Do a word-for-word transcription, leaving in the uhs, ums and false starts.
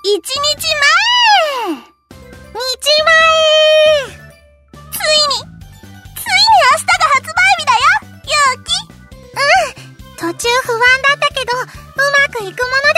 一日前日前ついに、ついに明日が発売日だよ、ゆうき。うん、途中不安だったけど、うまくいくものだ